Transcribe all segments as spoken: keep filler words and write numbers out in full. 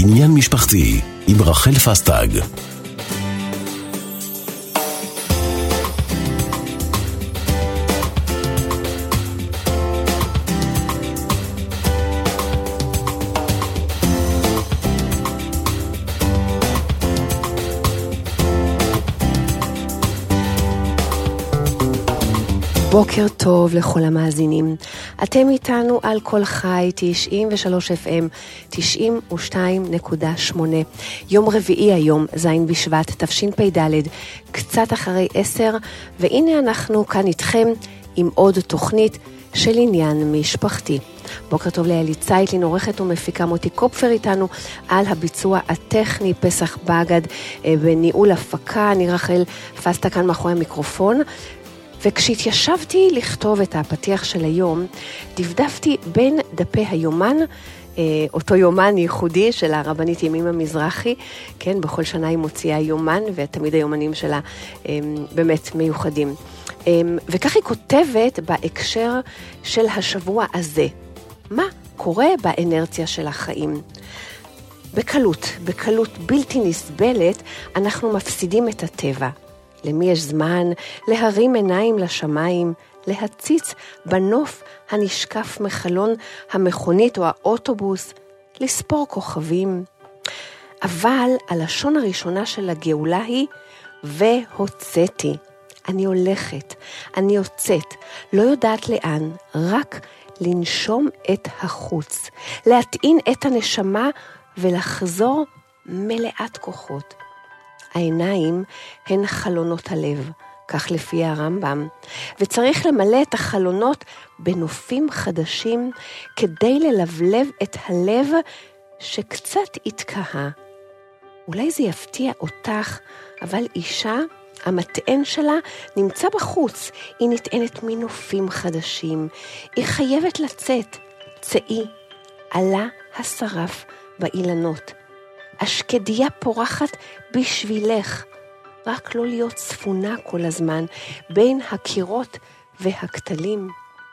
עניין משפחתי עם רחל פסטג. בוקר טוב לכל המאזינים. אתם איתנו על כל חי תשעים ושלוש אף אם, תשעים ושתיים נקודה שמונה. יום רביעי היום, זין בשבט, תשפ"ד, קצת אחרי עשר, והנה אנחנו כאן איתכם עם עוד תוכנית של עניין משפחתי. בוקר טוב לאלי צייטלין, עורכת ומפיקה מוטי קופפר איתנו על הביצוע הטכני, פסח בגד בניהול הפקה, אני רחל פסטג כאן מאחורי המיקרופון. וכשהתיישבתי לכתוב את הפתיח של היום, דפדפתי בין דפי היומן, אותו יומן ייחודי של הרבנית ימימה מזרחי, כן, בכל שנה היא מוציאה יומן, ותמיד היומנים שלה באמת מיוחדים. וכך היא כותבת בהקשר של השבוע הזה. מה קורה באנרציה של החיים? בקלות, בקלות בלתי נסבלת, אנחנו מפסידים את הטבע. למי יש זמן להרים עיניים לשמיים, להציץ בנוף הנשקף מחלון המכונית או האוטובוס, לספור כוכבים. אבל הלשון הראשונה של הגאולה היא, והוצאתי. אני הולכת, אני יוצאת, לא יודעת לאן, רק לנשום את החוץ, להטעין את הנשמה ולחזור מלאת כוחות. העיניים הן חלונות הלב, כך לפי הרמב"ם, וצריך למלא את החלונות בנופים חדשים כדי ללבלב את הלב שקצת התקהה. אולי זה יפתיע אותך, אבל אישה, המטען שלה נמצא בחוץ, היא נטענת מנופים חדשים, היא חייבת לצאת, צאי, עלה השרף באילנות. השקדיה פורחת בשבילך, רק לא להיות צפונה כל הזמן בין הקירות והכתלים.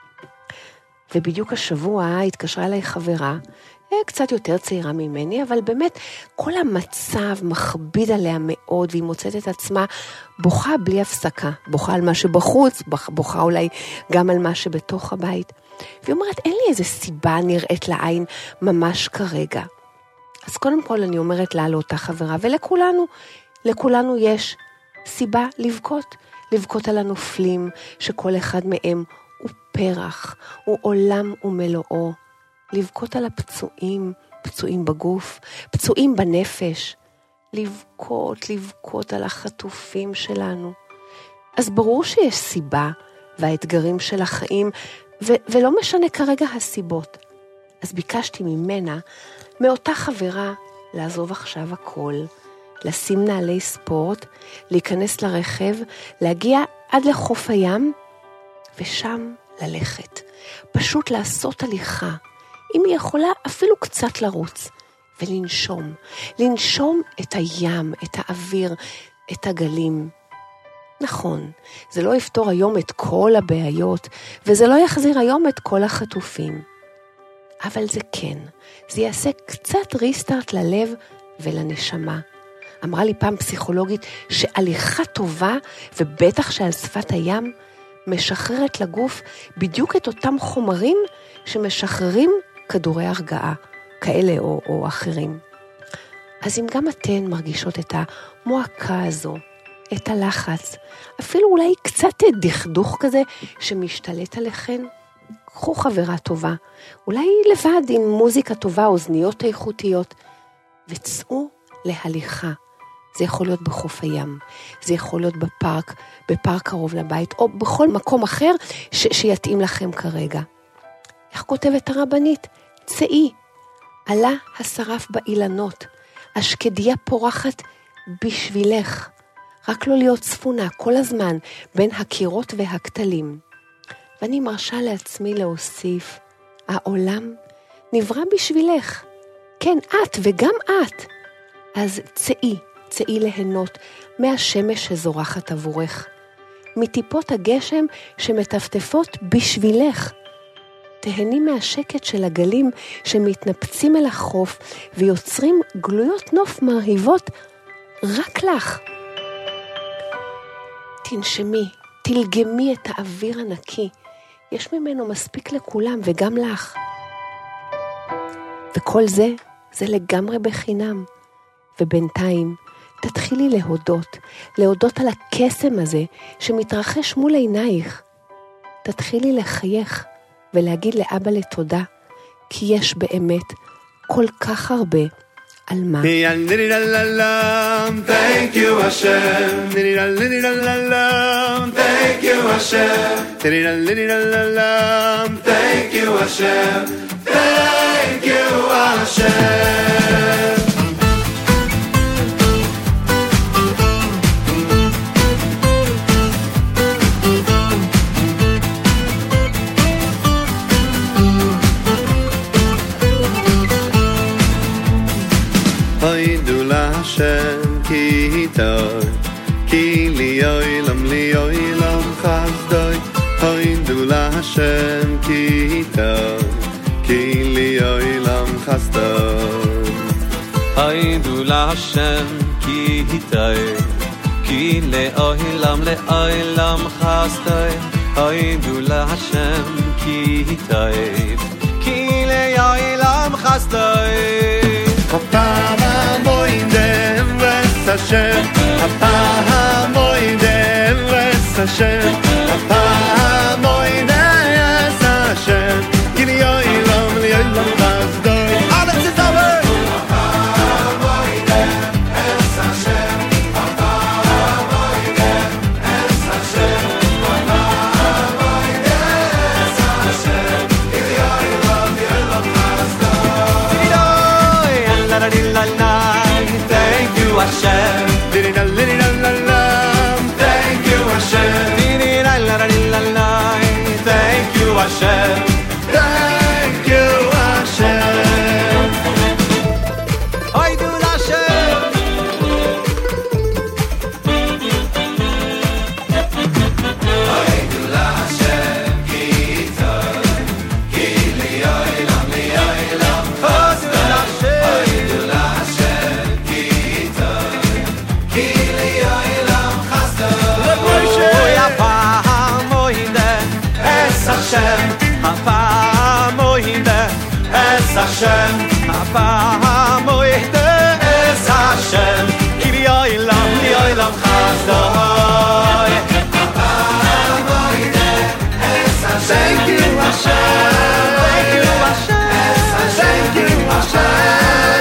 ובדיוק השבוע התקשרה אליי חברה, קצת יותר צעירה ממני, אבל באמת כל המצב מכביד עליה מאוד, והיא מוצאת את עצמה בוכה בלי הפסקה, בוכה על מה שבחוץ, בוכה אולי גם על מה שבתוך הבית. והיא אומרת, אין לי איזה סיבה נראית לעין ממש כרגע. אז קודם כל אני אומרת לה לאותה חברה, ולכולנו, לכולנו יש סיבה לבכות, לבכות על הנופלים, שכל אחד מהם הוא פרח, הוא עולם ומלואו, לבכות על הפצועים, פצועים בגוף, פצועים בנפש, לבכות, לבכות על החטופים שלנו. אז ברור שיש סיבה, והאתגרים של החיים, ו- ולא משנה כרגע הסיבות. אז ביקשתי ממנה, מאותה חברה, לעזוב עכשיו הכל, לשים נעלי ספורט, להיכנס לרכב, להגיע עד לחוף הים, ושם ללכת. פשוט לעשות הליכה, אם היא יכולה אפילו קצת לרוץ, ולנשום. לנשום את הים, את האוויר, את הגלים. נכון, זה לא יפתור היום את כל הבעיות, וזה לא יחזיר היום את כל החטופים. אבל זה כן, זה יעשה קצת ריסטארט ללב ולנשמה. אמרה לי פעם פסיכולוגית שהליכה טובה, ובטח שעל שפת הים, משחררת לגוף בדיוק את אותם חומרים שמשחררים כדורי הרגעה, כאלה או, או אחרים. אז אם גם אתן מרגישות את המועקה הזו, את הלחץ, אפילו אולי קצת דכדוך כזה שמשתלט עליכן, קחו חברה טובה, אולי לבד עם מוזיקה טובה, אוזניות איכותיות, וצאו להליכה. זה יכול להיות בחוף הים, זה יכול להיות בפארק, בפארק קרוב לבית, או בכל מקום אחר ש- שיתאים לכם כרגע. איך כותבת הרבנית? צאי, עלה השרף באילנות, השקדיה פורחת בשבילך, רק לא להיות צפונה כל הזמן בין הקירות והכתלים. ואני מרשה לעצמי להוסיף, העולם נברא בשבילך. כן, את וגם את. אז צאי, צאי ליהנות מהשמש שזורחת עבורך, מטיפות הגשם שמטפטפות בשבילך. תהני מהשקט של הגלים שמתנפצים אל החוף ויוצרים גלויות נוף מרהיבות רק לך. תנשמי, תלגמי את האוויר הנקי. יש ממנו מספיק לכולם וגם לך. וכל זה, זה לגמרי בחינם. ובינתיים, תתחילי להודות, להודות על הקסם הזה שמתרחש מול עינייך. תתחילי לחייך ולהגיד לאבא לתודה, כי יש באמת כל כך הרבה על מה. Thank you Hashem, thank you Hashem, thank you Hashem, thank you Hashem. Hashem ki toy ki li olam li olam chasdoy hoindu la Hashem ki toy ki li olam chasdoy hoindu la Hashem ki toy ki li olam li olam chasdoy hoindu la Hashem ki toy ki li olam chasdoy Hashem, Hapahamoidem Ves Hashem, Hapahamoidem Ves Hashem, Kili Yoilam Yoilam Chasdoy. All this is over. Hapahamoidem Ves Hashem, Hapahamoidem Ves Hashem, Hapahamoidem Ves Hashem, Kili Yoilam Yoilam Chasdoy. La la la la. Thank you Hashem, la la la la la. Thank you Hashem, la la la la la. Thank you Hashem, thank you Hashem. Hoy du Hashem, hoy du Hashem, ki toy, ki li olam li olam. Hoy du Hashem, hoy du Hashem, ki toy, ki li olam chasdoy. Hoy Hapahamoide Es Hashem, Hapahamoide Es Hashem, Hapahamoide Es Hashem, Ki li olam li olam chasdoy. Hapahamoide Es Hashem, Thank you Hashem, thank you Hashem, thank you Hashem.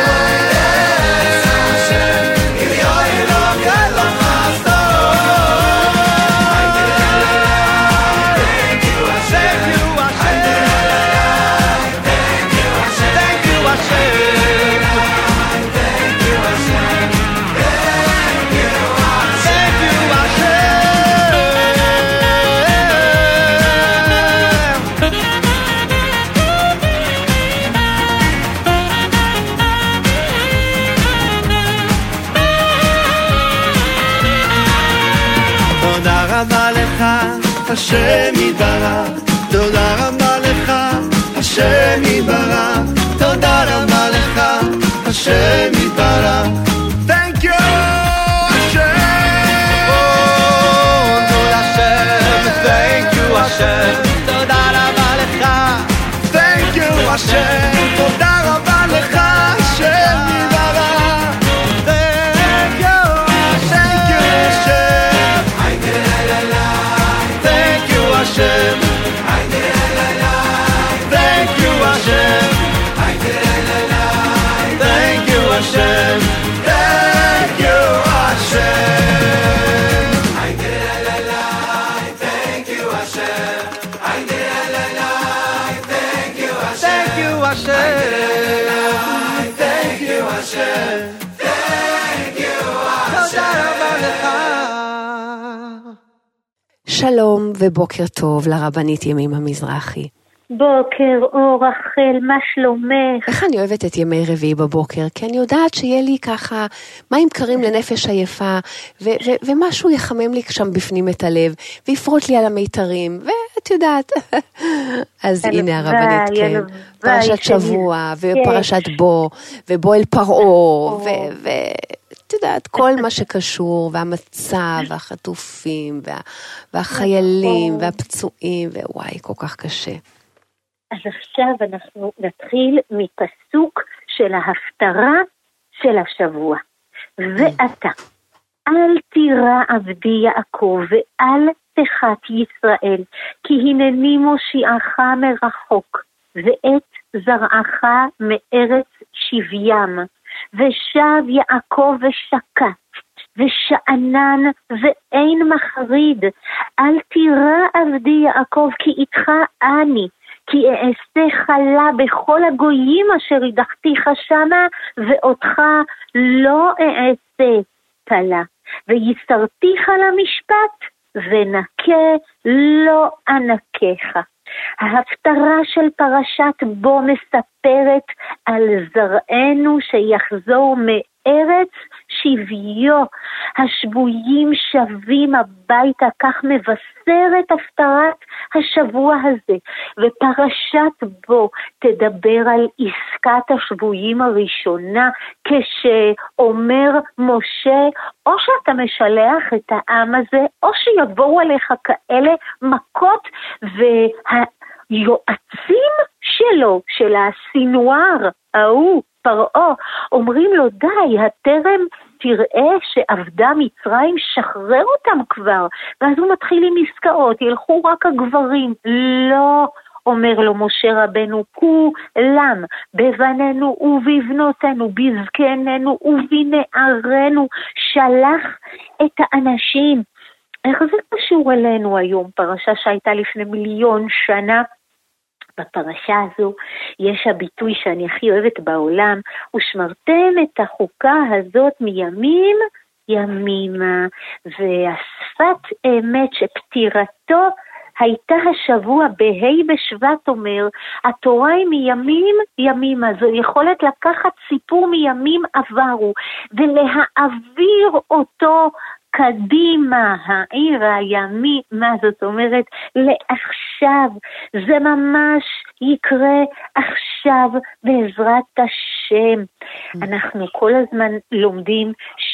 Hashem Yitbarach, תודה רבה לך, השם יתברך, תודה רבה לך, השם יתברך. Thank you, השם. Oh, תודה השם, thank you השם, תודה רבה לך. Thank you, השם, תודה רבה לך, השם יתברך. Thank you השם, Thank you, השם. Thank you, השם. Thank you, השם. Thank you, השם. Thank you, השם. Thank you, השם. Thank you, השם. Thank you, השם. תודה רבה לך. שלום ובוקר טוב לרבנית ימימה מזרחי. בוקר אור רחל, מה שלומך? איך אני אוהבת את ימי רביעי בבוקר, כי אני יודעת שיהיה לי ככה מים קרים לנפש עייפה, ו- ו- ומשהו יחמם לי שם בפנים את הלב, ויפרוט לי על המיתרים, ואת את יודעת. אז הנה הרבנית, כן. פרשת שבוע, ופרשת בו, ובו אל פרעה, ואת יודעת, כל מה שקשור, והמצב, והחטופים, והחיילים, והפצועים, ווואי, כל כך קשה. אז עכשיו אנחנו נתחיל מפסוק של ההפטרה של השבוע. ואתה, אל תירא עבדי יעקב, ואל תחת ישראל, כי הנני מושיעך מרחוק, ואת זרעך מארץ שבים, ושב יעקב ושקט, ושענן ואין מחריד. אל תירא עבדי יעקב, כי איתך אני, כי אעשה חלה בכל הגויים אשר ידחתיך שמה, ואותך לא אעשה קלה. ויסרתיך למשפט, ונקה לא אנקך. ההפטרה של פרשת בו מספרת על זרענו שיחזור מארץ שביו. השבויים שבים הביתה, כך מבשרת הפטרת השבוע הזה. ופרשת בו תדבר על עסקת השבויים הראשונה, כשאומר משה, או שאתה משלח את העם הזה, או שיבואו עליך כאלה מכות, והיועצים שלו, של הסינואר, ההוא, פרעה, אומרים לו, די, הטרם תראה שעבדה מצרים, שחרר אותם כבר. ואז הוא מתחיל עם עסקאות, ילכו רק הגברים. לא, אומר לו משה רבנו, כולם, בבנינו ובבנותינו, בזקנינו ובנערינו, שלח את האנשים. איך זה קשור אלינו היום? פרשה שהייתה לפני מיליון שנה, בפרשה הזו יש הביטוי שאני הכי אוהבת בעולם, ושמרתם את החוקה הזאת מימים ימימה, והשפת אמת שפטירתו הייתה השבוע בהי בשבט, אומר, התורה היא מימים ימימה, זו יכולת לקחת סיפור מימים עברו, ולהעביר אותו קדימה, העיר הימי, מה זאת אומרת? לעכשיו, זה ממש יקרה עכשיו בעזרת השם. אנחנו כל הזמן לומדים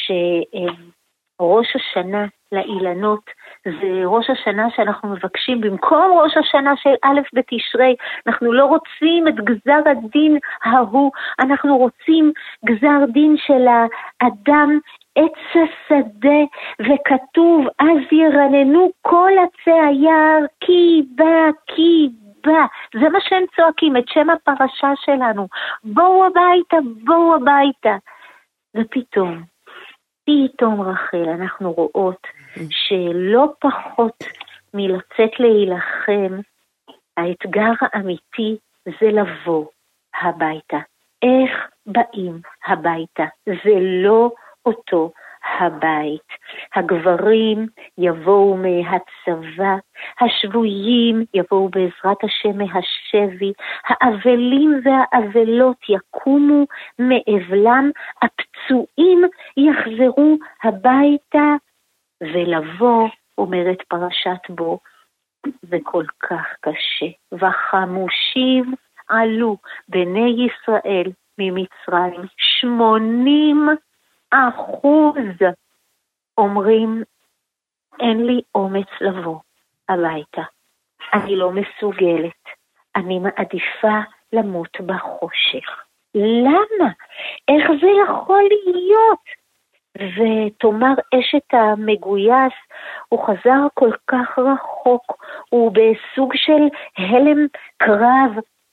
שראש השנה לאילנות, זה ראש השנה שאנחנו מבקשים, במקום ראש השנה של א' בתשרי, אנחנו לא רוצים את גזר הדין ההוא, אנחנו רוצים גזר דין של האדם, עץ השדה, וכתוב, אז ירננו כל עצי היער, כי בא, כי בא. זה מה שהם צועקים, את שם הפרשה שלנו. בואו הביתה, בואו הביתה. ופתאום, פתאום רחל, אנחנו רואות שלא פחות מלצאת להילחם, האתגר האמיתי זה לבוא הביתה. איך באים הביתה? זה לא אותו הבית. הגברים יבואו מהצבא, השבויים יבואו בעזרת השם מהשבי, האבלים והאבלות יקומו מאבלם, הפצועים יחזרו הביתה, ולבוא, אומרת פרשת בו, זה כל כך קשה. וחמושים עלו בני ישראל ממצרים, שמונים אחוז אומרים, אין לי אומץ לבוא הביתה, אני לא מסוגלת, אני מעדיפה למות בחושך. למה? איך זה יכול להיות? ותאמר אשת המגויס, הוא חזר כל כך רחוק, הוא בסוג של הלם קרב,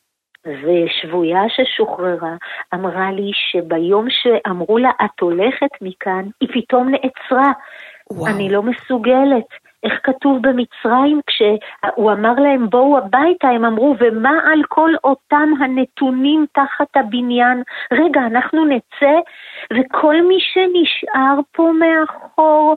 ושבויה ששוחררה אמרה לי שביום שאמרו לה את הולכת מכאן, היא פתאום נעצרה. וואו. אני לא מסוגלת. איך כתוב במצרים, כשהוא אמר להם בואו הביתה, הם אמרו, ומה על כל אותם הנתונים תחת הבניין? רגע, אנחנו נצא, וכל מי שנשאר פה מאחור,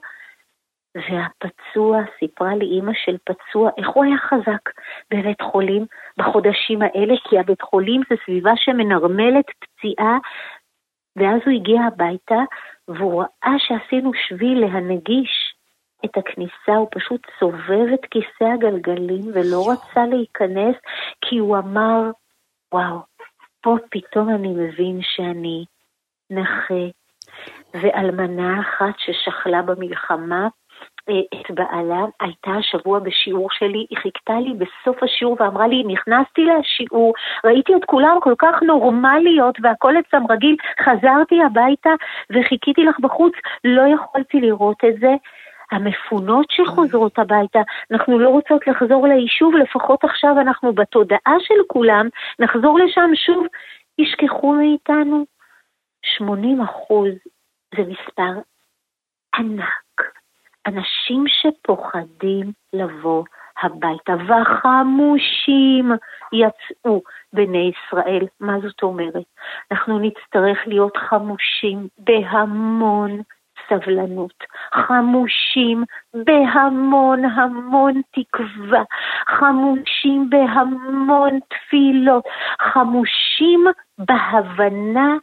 והפצוע, סיפרה לי אמא של פצוע, איך הוא היה חזק בבית חולים בחודשים האלה, כי הבית חולים זה סביבה שמנרמלת פציעה, ואז הוא הגיע הביתה, והוא ראה שעשינו שביל להנגיש את הכניסה, הוא פשוט סובב את כיסא הגלגלים ולא רצה להיכנס, כי הוא אמר, וואו, פה פתאום אני מבין שאני נכה, ואלמנה אחת ששכלה במלחמה, את בעלה, הייתה השבוע בשיעור שלי, היא חיכתה לי בסוף השיעור ואמרה לי, נכנסתי לשיעור, ראיתי את כולם כל כך נורמליות והכל אצלם רגיל, חזרתי הביתה וחיכיתי לך בחוץ, לא יכולתי לראות את זה. המפונות שחוזרות הביתה, אנחנו לא רוצות לחזור ליישוב, לפחות עכשיו אנחנו בתודעה של כולם, נחזור לשם שוב, ישכחו מאיתנו. שמונים אחוז זה מספר ענק. אנשים שפוחדים לבוא הביתה, וחמושים יצאו בני ישראל. מה זאת אומרת? אנחנו נצטרך להיות חמושים בהמון סבלנות, חמושים בהמון המון תקווה, חמושים בהמון תפילות, חמושים בהבנה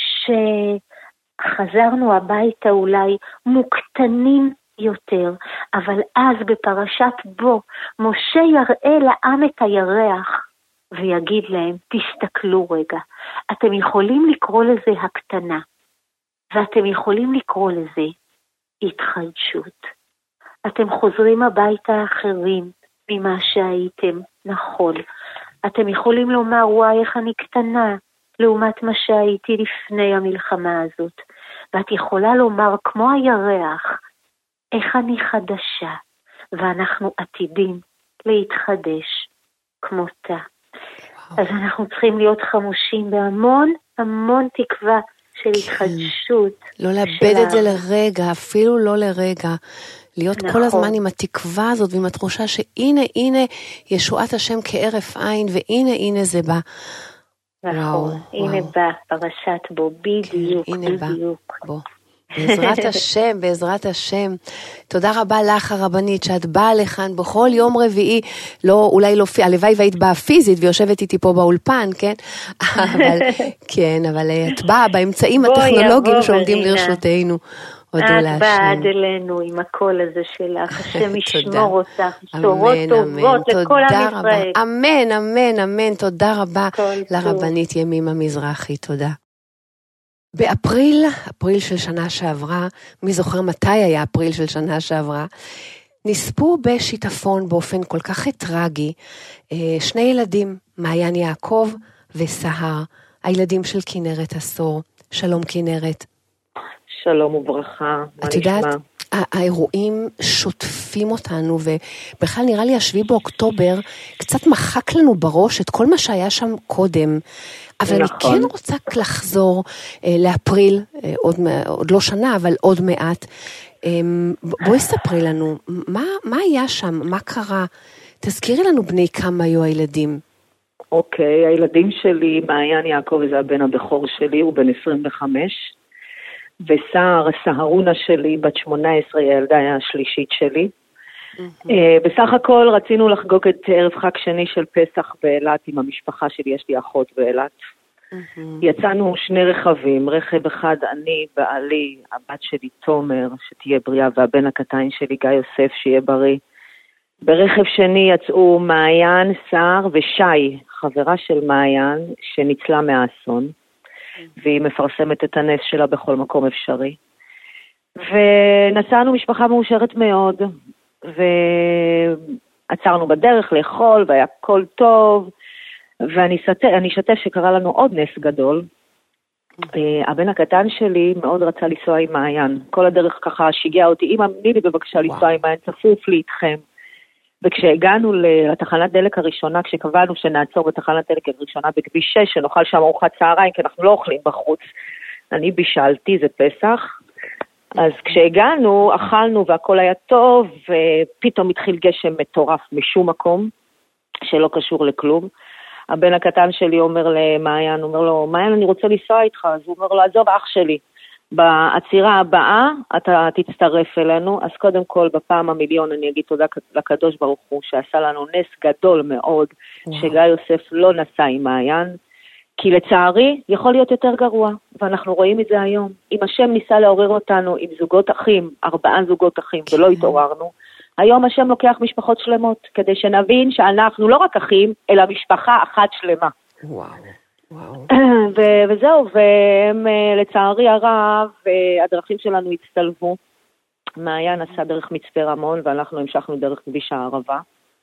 שחזרנו הביתה אולי מוקטנים יותר, אבל אז בפרשת בו, משה יראה לעם את הירח, ויגיד להם, תסתכלו רגע, אתם יכולים לקרוא לזה הקטנה, ואתם יכולים לקרוא לזה התחדשות. אתם חוזרים הביתה אחרים ממה שהייתם, נכון. אתם יכולים לומר, וואי, איך אני קטנה, לעומת מה שהייתי לפני המלחמה הזאת. ואת יכולה לומר, כמו הירח, איך אני חדשה, ואנחנו עתידים להתחדש כמותה. אז אנחנו צריכים להיות חמושים בהמון המון תקווה של התחדשות. לא לאבד את זה לרגע, אפילו לא לרגע. להיות כל הזמן עם התקווה הזאת ועם התחושה שהנה, הנה, ישועת השם כערף עין, והנה, הנה זה בא. נכון, הנה בא, פרשת בו, בדיוק, בדיוק. בוא. בעזרת השם, בעזרת השם. תודה רבה לך הרבנית שאת באה לכאן בכל יום רביעי, לא, אולי לא, הלוואי והיית באה פיזית ויושבת איתי פה באולפן, כן? אבל, כן, אבל את באה באמצעים הטכנולוגיים שעומדים לרשותנו. את באה עד אלינו עם הקול הזה שלך, השם ישמור אותך, בשורות טובות לכל עם ישראל. אמן, אמן, אמן, תודה רבה לרבנית ימימה מזרחי, תודה. באפריל, אפריל של שנה שעברה, מי זוכר מתי היה אפריל של שנה שעברה, נספו בשיטפון באופן כל כך טרגי, שני ילדים, מעיין יעקב וסהר, הילדים של כנרת עשור. שלום כנרת. שלום וברכה, מה את יודעת, האירועים שוטפים אותנו, ובכלל נראה לי השביעי באוקטובר, קצת מחק לנו בראש את כל מה שהיה שם קודם, אבל נכון. אני כן רוצה לחזור אה, לאפריל, אה, עוד, עוד לא שנה, אבל עוד מעט. אה, בואי ספרי לנו, מה, מה היה שם, מה קרה? תזכירי לנו בני כמה היו הילדים. אוקיי, הילדים שלי, מעיין יעקב, זה הבן הבכור שלי, הוא בן עשרים וחמש, וסער, סהרונה שלי, בת שמונה עשרה, הילדה השלישית שלי. Mm-hmm. בסך הכל רצינו לחגוג את ערב חג שני של פסח באילת עם המשפחה שלי, יש לי אחות באילת. Mm-hmm. יצאנו שני רכבים, רכב אחד אני, בעלי, הבת שלי תומר, שתהיה בריאה, והבן הקטן שלי גיא יוסף, שיהיה בריא. ברכב שני יצאו מעיין, סער ושי, חברה של מעיין, שניצלה מהאסון. והיא מפרסמת את הנס שלה בכל מקום אפשרי. ונסענו משפחה מאושרת מאוד, ועצרנו בדרך לאכול, והיה כל טוב, ואני שתף, אני שתף שקרה לנו עוד נס גדול. הבן הקטן שלי מאוד רצה לנסוע עם מעיין. כל הדרך ככה שיגע אותי, אמא, תני לי בבקשה לנסוע עם מעיין, צפוף לי איתכם. וכשהגענו לתחנת דלק הראשונה, כשקבענו שנעצור בתחנת דלק הראשונה בכביש שש, שנאכל שם ארוחת צהריים, כי אנחנו לא אוכלים בחוץ, אני בישלתי, זה פסח. אז כשהגענו, אכלנו והכל היה טוב, ופתאום התחיל גשם מטורף משום מקום, שלא קשור לכלום. הבן הקטן שלי אומר למעיין, אומר לו, מעיין, אני רוצה לנסוע איתך. אז הוא אומר לו, עזוב אח שלי. בעצירה הבאה אתה תצטרף אלינו, אז קודם כל בפעם המיליון אני אגיד תודה לקדוש ברוך הוא שעשה לנו נס גדול מאוד, שגיא יוסף לא נסע עם מעיין, כי לצערי יכול להיות יותר גרוע, ואנחנו רואים את זה היום. אם השם ניסה לעורר אותנו עם זוגות אחים, ארבעה זוגות אחים, ולא התעוררנו, היום השם לוקח משפחות שלמות, כדי שנבין שאנחנו לא רק אחים, אלא משפחה אחת שלמה. וואו, וואו. ו- וזהו, והם לצערי הרב, הדרכים שלנו הצטלבו. מעיין עשה דרך מצפה רמון, ואנחנו המשכנו דרך כביש הערבה.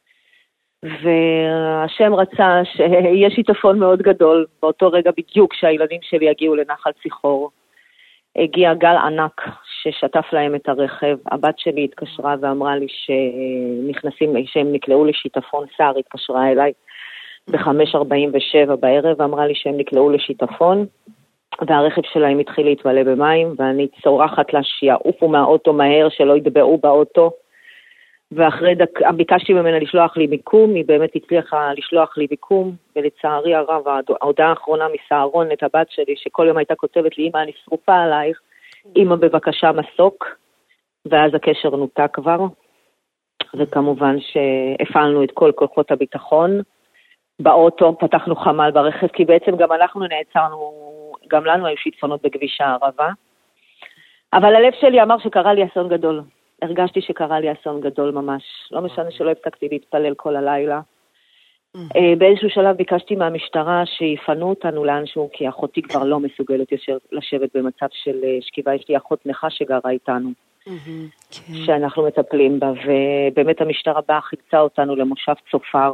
והשם רצה שיש שיטפון מאוד גדול, באותו רגע בדיוק שהילדים שלי יגיעו לנחל ציחור. הגיע גל ענק ששטף להם את הרכב, הבת שלי התקשרה ואמרה לי שנכנסים, שהם נקלעו לשיטפון, שר התקשרה אליי ב-חמש ארבעים ושבע בערב, ואמרה לי שהם נקלעו לשיטפון, והרכב שלהם התחיל להתמלא במים, ואני צורחת לה שיעופו מהאוטו מהר, שלא ידבעו באוטו, ואחרי דק, ביקשתי ממנה לשלוח לי מיקום, היא באמת הצליחה לשלוח לי מיקום, ולצערי הרב, ההודעה האחרונה מסערון את הבת שלי, שכל יום הייתה כותבת לי, אמא, אני שרופה עלייך, אמא בבקשה מסוק, ואז הקשר נותק כבר, וכמובן שהפעלנו את כל כוחות הביטחון, באוטו פתחנו חמל ברכב, כי בעצם גם אנחנו נעצרנו, גם לנו היו שיטפונות בכביש הערבה, אבל הלב שלי אמר שקרה לי אסון גדול. הרגשתי שקרה לי אסון גדול ממש. לא משנה שלא הפסקתי להתפלל כל הלילה. באיזשהו שלב ביקשתי מהמשטרה שיפנו אותנו לאנשהו, כי אחותי כבר לא מסוגלת לשבת במצב של שכיבה. יש לי אחות נכה שגרה איתנו, שאנחנו מטפלים בה, ובאמת המשטרה באה חיפשה אותנו למושב צופר,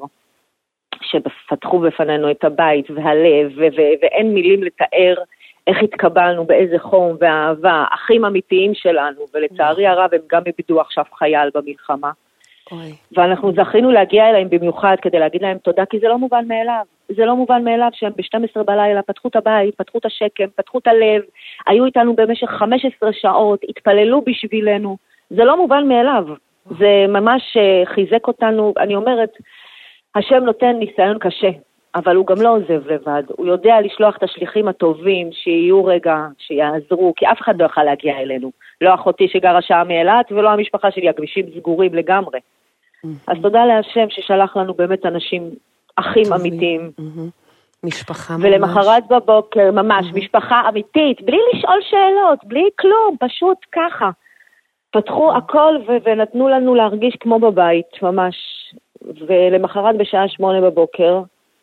שפתחו בפנינו את הבית והלב, ואין מילים לתאר איך התקבלנו, באיזה חום ואהבה, אחים אמיתיים שלנו, ולצערי הרב הם גם איבדו עכשיו חייל במלחמה. אוי. ואנחנו זכינו להגיע אליהם במיוחד כדי להגיד להם תודה, כי זה לא מובן מאליו. זה לא מובן מאליו שהם ב-שתים עשרה בלילה פתחו את הבית, פתחו את השקם, פתחו את הלב, היו איתנו במשך חמש עשרה שעות, התפללו בשבילנו. זה לא מובן מאליו. זה ממש חיזק אותנו. אני אומרת, השם נותן ניסיון קשה. אבל הוא גם לא עוזב לבד, הוא יודע לשלוח את השליחים הטובים, שיהיו רגע, שיעזרו, כי אף אחד לא יכול להגיע אלינו. לא אחותי שגרה שעה מאילת, ולא המשפחה שלי, הכבישים סגורים לגמרי. אז תודה להשם ששלח לנו באמת אנשים, אחים אמיתיים. משפחה ממש. ולמחרת בבוקר, ממש, משפחה אמיתית, בלי לשאול שאלות, בלי כלום, פשוט ככה. פתחו הכל ונתנו לנו להרגיש כמו בבית, ממש. ולמחרת בשעה שמונה בבוקר,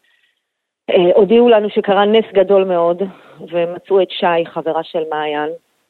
הודיעו לנו שקרה נס גדול מאוד, ומצאו את שי, חברה של מעיין,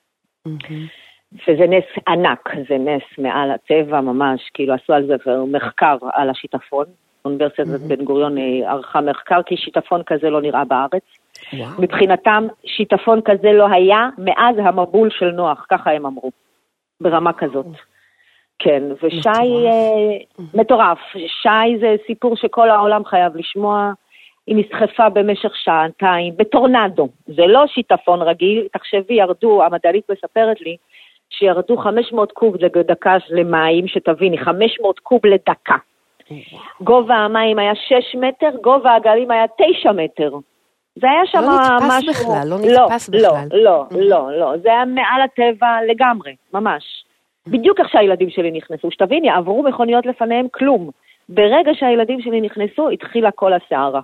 וזה נס ענק, זה נס מעל הטבע ממש, כאילו עשו על זה מחקר על השיטפון, אוניברסיטת בן גוריון ערכה מחקר, כי שיטפון כזה לא נראה בארץ, מבחינתם שיטפון כזה לא היה מאז המבול של נוח, ככה הם אמרו, ברמה כזאת. כן, ושי מטורף, שי זה סיפור שכל העולם חייב לשמוע, היא נסחפה במשך שעתיים, בטורנדו, זה לא שיטפון רגיל, תחשבי, ירדו, המדענית מספרת לי, שירדו חמש מאות קוב לדקה למים, שתביני, חמש מאות קוב לדקה. גובה המים היה שש מטר, גובה הגלים היה תשע מטר. זה היה שם משהו... לא נתפס משהו... בכלל, לא נתפס לא, בכלל. לא, לא, לא, לא, זה היה מעל הטבע לגמרי, ממש. בדיוק איך שהילדים שלי נכנסו, שתביני, עברו מכוניות לפניהם כלום. ברגע שהילדים שלי נכנסו, התחילה כל הסערה.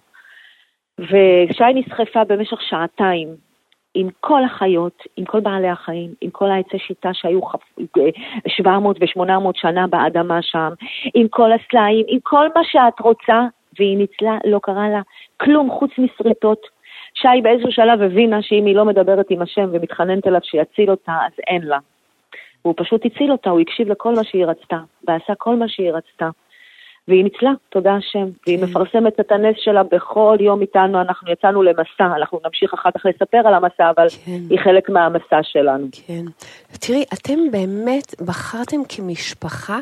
ושי נסחפה במשך שעתיים עם כל החיות, עם כל בעלי החיים, עם כל העצי שיטה שהיו שבע מאות ושמונה מאות שנה באדמה שם, עם כל הסלעים, עם כל מה שאת רוצה, והיא ניצלה, לא קרה לה כלום חוץ מסריטות. שי באיזשהו שלב הבינה שאם היא לא מדברת עם השם ומתחננת אליו שיציל אותה, אז אין לה. והוא פשוט הציל אותה, הוא הקשיב לכל מה שהיא רצתה, ועשה כל מה שהיא רצתה. והיא ניצלה, תודה השם, והיא מפרסמת את הנס שלה בכל יום איתנו, אנחנו יצאנו למסע, אנחנו נמשיך אחר כך לספר על המסע, אבל היא חלק מהמסע שלנו. כן. תראי, אתם באמת בחרתם כמשפחה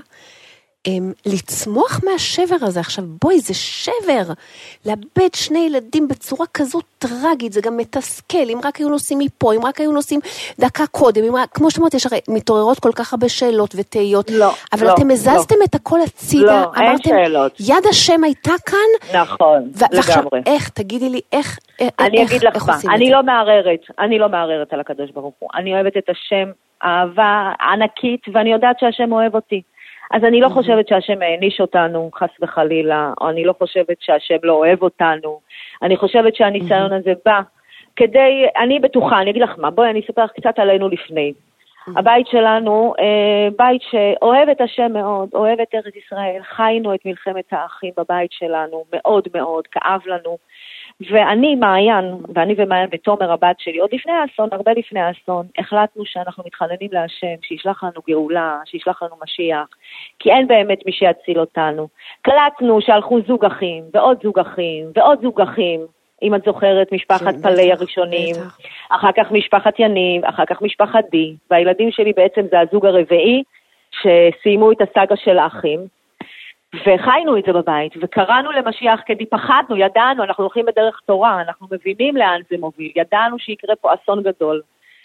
לצמוח מהשבר הזה. עכשיו בואי, זה שבר, לאבד שני ילדים בצורה כזו טרגית, זה גם מתסכל, אם רק היו נוסעים מפה, אם רק היו נוסעים דקה קודם, אם רק, כמו שאמרת, יש הרי מתעוררות כל כך הרבה שאלות ותהיות, לא, אבל לא, אתם הזזתם לא. את הכל הצידה, לא, אין שאלות. יד השם הייתה כאן, נכון, ו- ועכשיו לגמרי. איך, תגידי לי, איך, אני איך, אגיד לך איך מה, עושים אני את זה? לא מערערת, אני לא מערערת על הקדוש ברוך הוא, אני אוהבת את השם, אהבה ענקית, ואני יודעת שהשם אוהב אותי. אז אני לא חושבת שהשם העניש אותנו, חס וחלילה, או אני לא חושבת שהשם לא אוהב אותנו. אני חושבת שהניסיון הזה בא כדי, אני בטוחה, אני אגיד לך מה, בואי אני אספר לך קצת עלינו לפני. הבית שלנו, בית שאוהב את השם מאוד, אוהב את ארץ ישראל, חיינו את מלחמת האחים בבית שלנו, מאוד מאוד, כאב לנו. ואני, מעיין, ואני ומעיין ותומר הבת שלי, עוד לפני האסון, הרבה לפני האסון, החלטנו שאנחנו מתחננים להשם, שישלח לנו גאולה, שישלח לנו משיח, כי אין באמת מי שיציל אותנו. קלטנו שהלכו זוג אחים, ועוד זוג אחים, ועוד זוג אחים, אם את זוכרת, משפחת פלי הראשונים, אחר כך משפחת יניב, אחר כך משפחת די, והילדים שלי בעצם זה הזוג הרביעי, שסיימו את הסאגה של האחים, וחיינו את זה בבית, וקראנו למשיח כדי פחדנו, ידענו, אנחנו הולכים בדרך תורה, אנחנו מבינים לאן זה מוביל, ידענו שיקרה פה אסון גדול,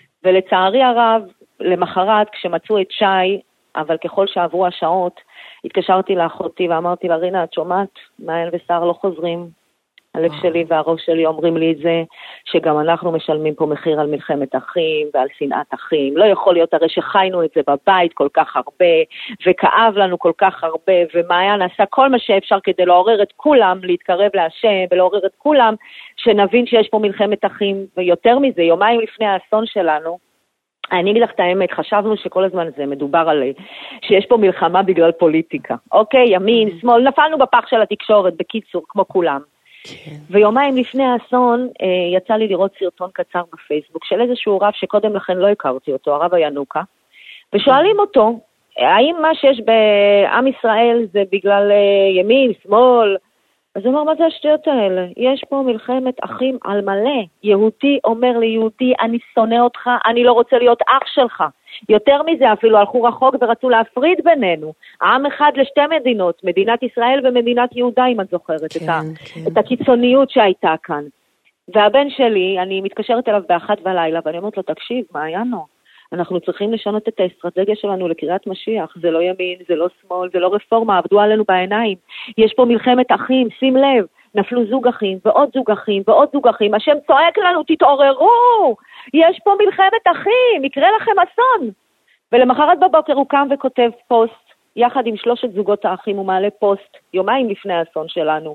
ולצערי הרב, למחרת, כשמצאו את שי, אבל ככל שעברו השעות, התקשרתי לאחותי ואמרתי לה, רינה, את שומעת? מעיין ושר לא חוזרים, הלב שלי והראש שלי אומרים לי את זה, שגם אנחנו משלמים פה מחיר על מלחמת אחים ועל שנאת אחים. לא יכול להיות הרי שחיינו את זה בבית כל כך הרבה, וכאב לנו כל כך הרבה, ומעיין עשה כל מה שאפשר כדי לעורר את כולם, להתקרב להשם, ולעורר את כולם, שנבין שיש פה מלחמת אחים, ויותר מזה, יומיים לפני האסון שלנו, אני אגיד לך את האמת, חשבנו שכל הזמן זה מדובר על שיש פה מלחמה בגלל פוליטיקה. אוקיי, ימין, שמאל, נפלנו בפח של התקשורת, בקיצור, כמו כולם. כן. ויומיים לפני האסון אה, יצא לי לראות סרטון קצר בפייסבוק של איזשהו רב שקודם לכן לא הכרתי אותו, הרב הינוקה, ושואלים אותו, האם מה שיש בעם ישראל זה בגלל אה, ימין, שמאל? אז הוא אומר, מה זה השטויות האלה? יש פה מלחמת אחים על מלא. יהודי אומר ליהודי, אני שונא אותך, אני לא רוצה להיות אח שלך. יותר מזה, אפילו הלכו רחוק ורצו להפריד בינינו. עם אחד לשתי מדינות, מדינת ישראל ומדינת יהודה, אם את זוכרת, כן, את, ה, כן. את הקיצוניות שהייתה כאן. והבן שלי, אני מתקשרת אליו באחת בלילה, ואני אומרת לו, תקשיב, מעיינו, אנחנו צריכים לשנות את האסטרטגיה שלנו לקריאת משיח. זה לא ימין, זה לא שמאל, זה לא רפורמה, עבדו עלינו בעיניים. יש פה מלחמת אחים, שים לב, נפלו זוג אחים, ועוד זוג אחים, ועוד זוג אחים. השם צועק לנו, תתעוררו! יש פה מלחמת אחים, יקרה לכם אסון. ולמחרת בבוקר הוא קם וכותב פוסט, יחד עם שלושת זוגות האחים, הוא מעלה פוסט, יומיים לפני האסון שלנו.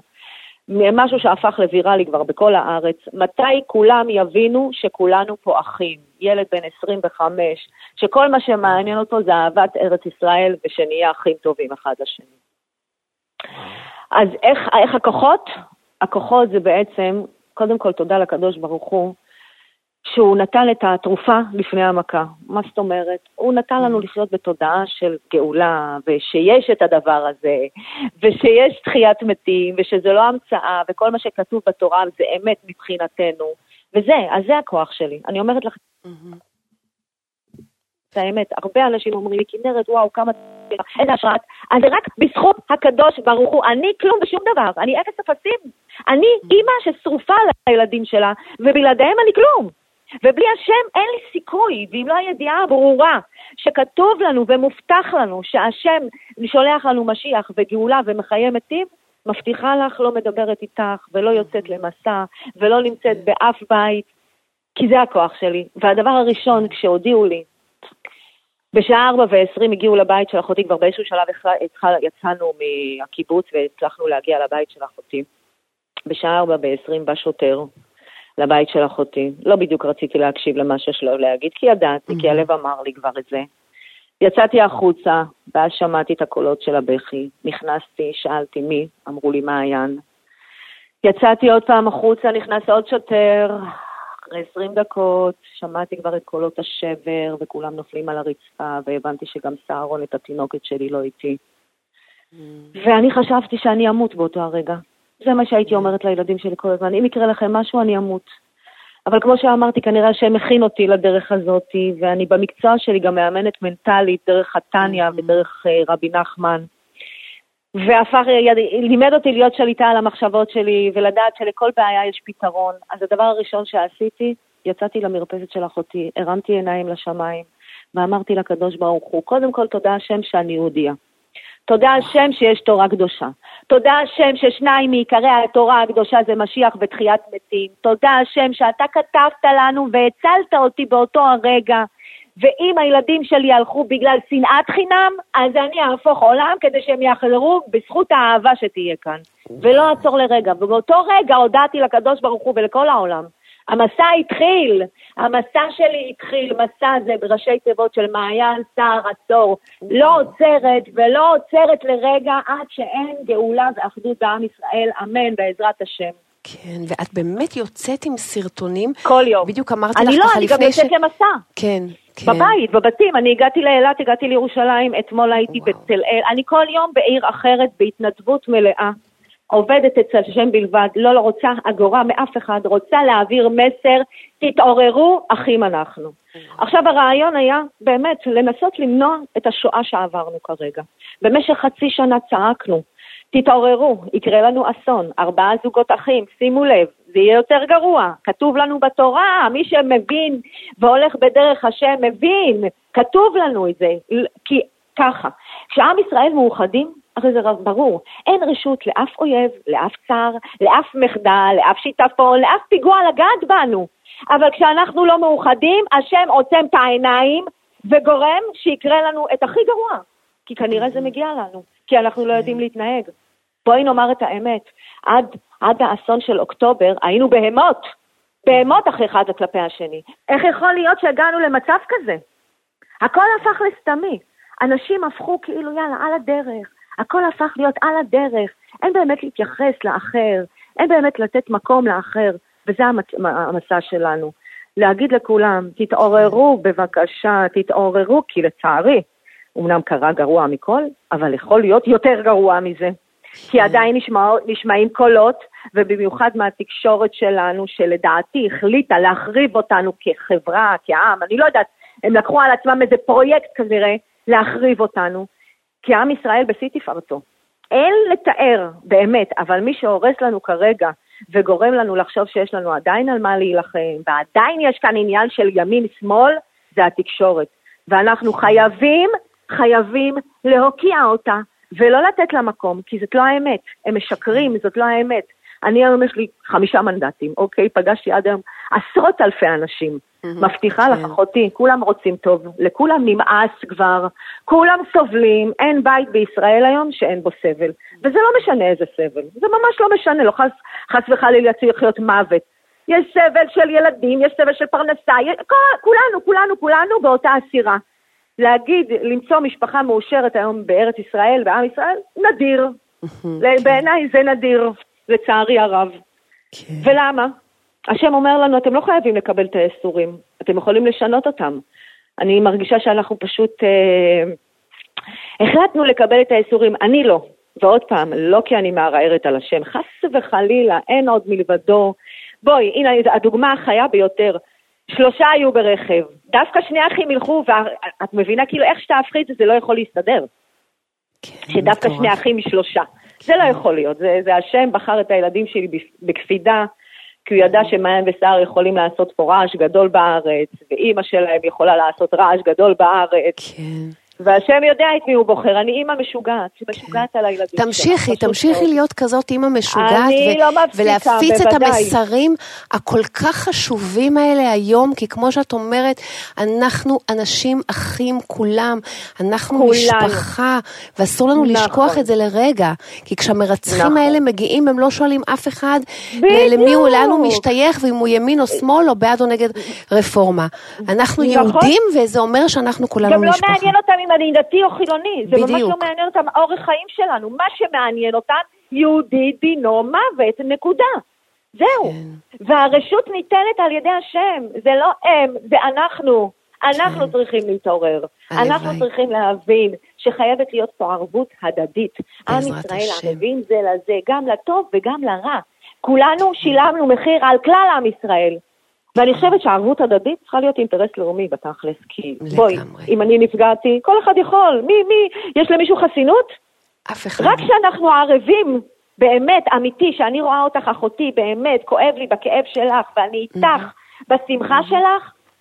משהו שהפך לוויראלי כבר בכל הארץ. מתי כולם יבינו שכולנו פה אחים? ילד בן עשרים וחמש, שכל מה שמעניין אותו זה אהבת ארץ ישראל, ושנהיה אחים טובים אחד לשני. אז איך, איך הכוחות? הכוחות זה בעצם, קודם כל תודה לקדוש ברוך הוא, שהוא נתן את התרופה לפני המכה. מה זאת אומרת? הוא נתן לנו לחיות בתודעה של גאולה, ושיש את הדבר הזה, ושיש תחיית מתים, ושזה לא המצאה, וכל מה שכתוב בתורה זה אמת מבחינתנו. וזה, אז זה הכוח שלי. אני אומרת לך, זה האמת. הרבה אנשים אומרים לי, כנרת, וואו, כמה... איזה השראת. אז זה רק בזכות הקדוש ברוך הוא. אני כלום בשום דבר. אני אפס אפסים. אני אימא ששרופה לילדים שלה, ובלעדיהם אני כלום. ובלי השם אין לי סיכוי, ואם לא הידיעה הברורה שכתוב לנו ומובטח לנו שהשם שולח לנו משיח וגאולה ומחיי מתים, מבטיחה לך, לא מדברת איתך ולא יוצאת למסע ולא נמצאת באף בית, כי זה הכוח שלי. והדבר הראשון כשהודיעו לי, בשעה ארבע ועשרים הגיעו לבית של אחותי, כבר באיזשהו שלב יצאנו מהקיבוץ והצלחנו להגיע לבית של אחותי. בשעה ארבע ועשרים בא שוטר לבית של אחותי. לא בדיוק רציתי להקשיב למה שיש לו להגיד, כי ידעתי, כי הלב אמר לי כבר את זה. יצאתי החוצה, ואז שמעתי את הקולות של הבכי. נכנסתי, שאלתי מי, אמרו לי מעיין. יצאתי עוד פעם החוצה, נכנס עוד שוטר. אחרי עשרים דקות, שמעתי כבר את קולות השבר, וכולם נופלים על הרצפה, והבנתי שגם סערון את התינוקת שלי לא איתי. ואני חשבתי שאני אמות באותו הרגע. זה מה שהייתי אומרת לילדים שלי כל הזמן. אם יקרה לכם משהו, אני אמות. אבל כמו שאמרתי, כנראה שהם מכין אותי לדרך הזאת, ואני במקצוע שלי גם מאמנת מנטלית, דרך חתניה ודרך רבי נחמן. והפך, לימד אותי להיות שליטה על המחשבות שלי, ולדעת שלכל בעיה יש פתרון. אז הדבר הראשון שעשיתי, יצאתי למרפסת של אחותי, הרמתי עיניים לשמיים, ואמרתי לקדוש ברוך הוא, קודם כל תודה השם שאני יהודיה. תודה השם שיש תורה קדושה. תודה השם ששניים מעיקרי התורה הקדושה זה משיח ותחיית מתים. תודה השם שאתה כתבת לנו והצלת אותי באותו הרגע. ואם הילדים שלי הלכו בגלל שנאת חינם, אז אני אהפוך עולם כדי שהם יחזרו בזכות האהבה שתהיה כאן. ולא עצור לרגע. ובאותו רגע הודעתי לקדוש ברוך הוא ולכל העולם. המסע התחיל, המסע שלי התחיל, מסע זה בראשי תיבות של מעיין סער עצור. לא עוצרת ולא עוצרת לרגע עד שאין גאולה ואחדות בעם ישראל. אמן בעזרת השם. כן, ואת באמת יוצאת עם סרטונים. כל יום. בדיוק אמרתי לך אני לא, אני גם יוצאת למסע. כן, כן. בבית, בבתים. אני הגעתי לאילת, הגעתי לירושלים, אתמול הייתי בתל אל. אני כל יום בעיר אחרת, בהתנדבות מלאה. עובדת אצל שם בלבד, לא, לא רוצה אגורה מאף אחד, רוצה להעביר מסר, תתעוררו, אחים אנחנו. עכשיו הרעיון היה באמת לנסות למנוע את השואה שעברנו כרגע. במשך חצי שנה צעקנו, תתעוררו, יקרה לנו אסון, ארבעה זוגות אחים, שימו לב, זה יהיה יותר גרוע, כתוב לנו בתורה, מי שמבין והולך בדרך השם מבין, כתוב לנו את זה, כי ככה, כשעם ישראל מאוחדים, הרי זה ברור, אין רשות לאף אויב, לאף צר, לאף מחדל, לאף שיטפון, לאף פיגוע לגעת בנו. אבל כשאנחנו לא מאוחדים, השם עוצם את העיניים וגורם שיקרה לנו את הכי גרוע. כי כנראה זה מגיע לנו, כי אנחנו לא יודעים להתנהג. בואי נאמר את האמת, עד, עד האסון של אוקטובר היינו בהמות, בהמות אחרי אחד כלפי השני. איך יכול להיות שהגענו למצב כזה? הכל הפך לסתמי. אנשים הפכו כאילו יאללה על הדרך. הכל הפך להיות על הדרך, אין באמת להתייחס לאחר, אין באמת לתת מקום לאחר, וזה המסע שלנו. להגיד לכולם, תתעוררו בבקשה, תתעוררו, כי לצערי, אמנם קרה גרוע מכל, אבל יכול להיות יותר גרוע מזה. כי עדיין נשמע, נשמעים קולות, ובמיוחד מהתקשורת שלנו, שלדעתי החליטה להחריב אותנו כחברה, כעם, אני לא יודעת, הם לקחו על עצמם איזה פרויקט כנראה, להחריב אותנו, כי עם ישראל בשיא תפארתו. אין לתאר באמת, אבל מי שהורס לנו כרגע וגורם לנו לחשוב שיש לנו עדיין על מה להילחם, ועדיין יש כאן עניין של ימין-שמאל, זה התקשורת. ואנחנו חייבים, חייבים להוקיע אותה, ולא לתת לה מקום, כי זאת לא האמת. הם משקרים, זאת לא האמת. אני היום יש לי חמישה מנדטים, אוקיי? פגשתי עד היום עשרות אלפי אנשים. מבטיחה לך אחותי, כולם רוצים טוב, לכולם נמאס כבר, כולם סובלים, אין בית בישראל היום שאין בו סבל, וזה לא משנה איזה סבל, זה ממש לא משנה, לא חס, חס וחלילה צריך להיות מוות, יש סבל של ילדים, יש סבל של פרנסה, יש, כולנו, כולנו, כולנו באותה הסירה. להגיד, למצוא משפחה מאושרת היום בארץ ישראל, בעם ישראל, נדיר, בעיניי זה נדיר, לצערי הרב. ולמה? השם אומר לנו, אתם לא חייבים לקבל את האיסורים, אתם יכולים לשנות אותם. אני מרגישה שאנחנו פשוט אה, החלטנו לקבל את האיסורים, אני לא. ועוד פעם, לא כי אני מערערת על השם, חס וחלילה, אין עוד מלבדו. בואי, הנה הדוגמה החיה ביותר, שלושה היו ברכב, דווקא שני אחים ילכו, ואת מבינה כאילו איך שתהפכי את זה, זה לא יכול להסתדר. כן, שדווקא שני אחים משלושה. זה לא יכול להיות, זה, זה השם בחר את הילדים שלי בקפידה, כי הוא ידע שמעיין וסער יכולים לעשות פה רעש גדול בארץ, ואימא שלהם יכולה לעשות רעש גדול בארץ. כן. והשם יודע את מי הוא בוחר, אני אימא משוגעת, שמשוגעת על הילדים. תמשיכי, תמשיכי להיות כזאת אימא משוגעת, ולהפיץ את המסרים הכל כך חשובים האלה היום, כי כמו שאת אומרת, אנחנו אנשים אחים כולם, אנחנו משפחה, ואסור לנו לשכוח את זה לרגע, כי כשהמרצחים האלה מגיעים, הם לא שואלים אף אחד, למי הוא, לאן הוא משתייך, ואם הוא ימין או שמאל, או בעד או נגד רפורמה. אנחנו יהודים, וזה אומר שאנחנו כולנו משפחה. אם אני דתי או חילוני, זה ממש לא מעניין אותם אורח חיים שלנו, מה שמעניין אותם, יהודי דינו מוות, נקודה. זהו. והרשות ניתנת על ידי השם, זה לא הם, זה אנחנו. אנחנו צריכים להתעורר. אנחנו צריכים להבין שחייבת להיות פה ערבות הדדית. עם ישראל מבין זה לזה, גם לטוב וגם לרע. כולנו שילמנו מחיר על כלל עם ישראל. ואני חושבת שהערבות הדדית צריכה להיות אינטרס לאומי בתכלס, כי בואי, אם אני נפגעתי, כל אחד יכול, מי, מי, יש למישהו חסינות? אף אחד. רק שאנחנו ערבים, באמת, אמיתי, שאני רואה אותך אחותי, באמת, כואב לי בכאב שלך, ואני איתך בשמחה שלך,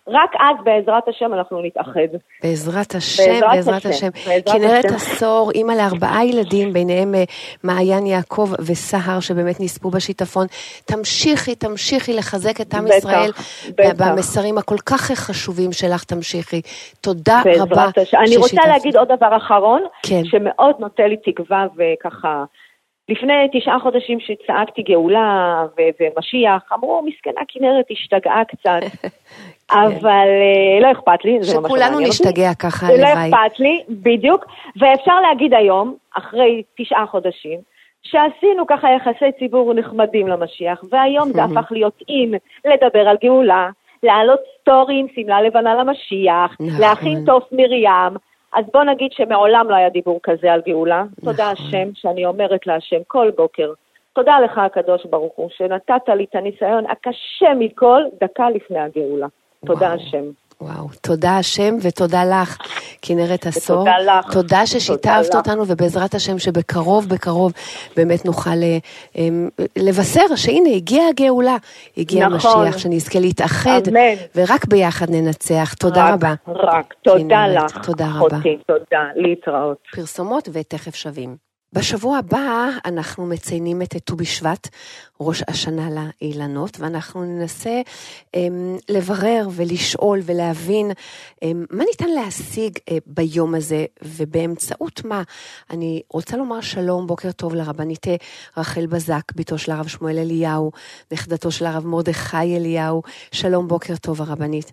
רק אז בעזרת השם אנחנו נתאחד. בעזרת השם, בעזרת השם. כנרת עשור, אימא לארבעה ילדים, ביניהם מעיין יעקב וסהר, שבאמת נספו בשיטפון. תמשיכי, תמשיכי לחזק את עם ישראל, במסרים הכל כך חשובים שלך, תמשיכי. תודה רבה. אני רוצה להגיד עוד דבר אחרון, שמאוד נוטה לי תקווה וככה, לפני תשעה חודשים שצעקתי גאולה ומשיח, אמרו, מסכנה כנרת השתגעה קצת, אבל לא אכפת לי. שכולנו נשתגע ככה, לא אכפת לי, בדיוק, ואפשר להגיד היום, אחרי תשעה חודשים, שעשינו ככה יחסי ציבור נחמדים למשיח, והיום זה הפך להיות אין לדבר על גאולה, להעלות סטורים, סמלה לבנה למשיח, להכין תוף מרים, אז בוא נגיד שמעולם לא היה דיבור כזה על גאולה. תודה השם, שאני אומרת להשם כל בוקר. תודה לך הקדוש ברוך הוא, שנתת לי את הניסיון הקשה מכל דקה לפני הגאולה. תודה השם. וואו, תודה השם ותודה לך, כנרת עשור. תודה לך. תודה ששיתפת אותנו, ובעזרת השם שבקרוב, בקרוב, באמת נוכל לבשר שהנה, הגיעה הגאולה, הגיע המשיח, שנזכה להתאחד, ורק ביחד ננצח. תודה רבה. רק, תודה לך. תודה רבה. תודה, להתראות. פרסומות ותכף שווים. בשבוע הבא אנחנו מציינים את ט"ו בשבט, ראש השנה לאילנות, ואנחנו ננסה אמ, לברר ולשאול ולהבין אמ, מה ניתן להשיג אה, ביום הזה, ובאמצעות מה. אני רוצה לומר שלום, בוקר טוב לרבנית רחל בזק, ביתו של הרב שמואל אליהו, נכדתו של הרב מרדכי אליהו. שלום, בוקר טוב הרבנית.